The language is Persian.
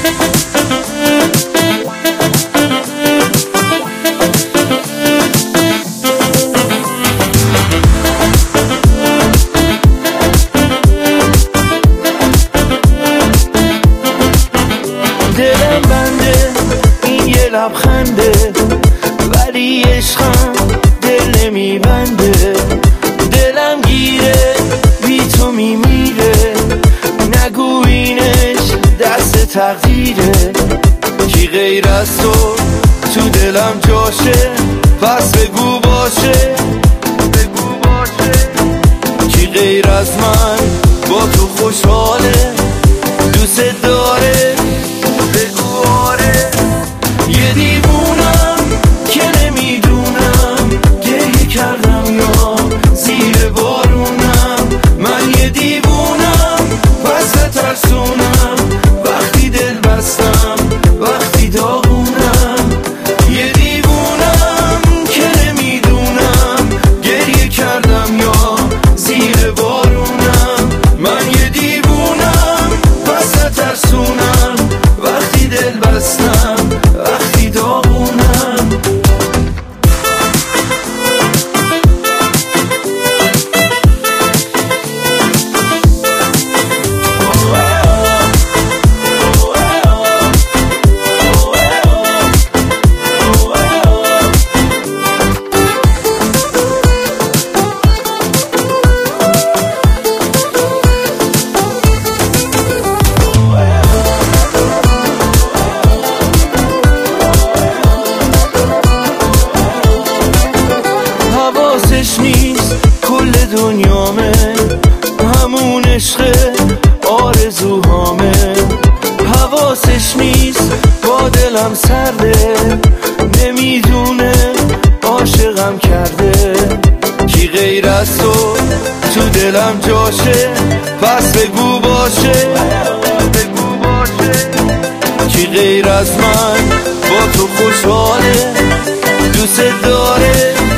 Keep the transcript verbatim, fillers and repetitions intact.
دلم بنده این یه لبخنده، ولی عشقم دل نمیبنده. دلم گیره بی تو میمیره، نگو اینش دست تقدیره. کی غیر از تو تو دلم جاشه، پس بگو باشه بگو باشه. کی غیر از من با تو خوشحاله، دوست داره بگو آره. یه دیوونم که نمیدونم گریه کردم یا زیر بارونم. من یه دیوونم بس ترسونم، وقتی دل بستم وقتی داغونم. یه دیوونم که نمیدونم گریه کردم یا زیر بارونم. من یه دیوونم بس ترسونم، وقتی دل بستم وقتی داغونم. حواسش نیست کل دنیامه، همون عشق آرزوهامه. حواسش نیست با دلم سرده، نمیدونه عاشقم کرده. کی غیر از تو تو دلم جاشه، پس بگو باشه بگو باشه. کی غیر از من با تو خوشحاله، دوست داره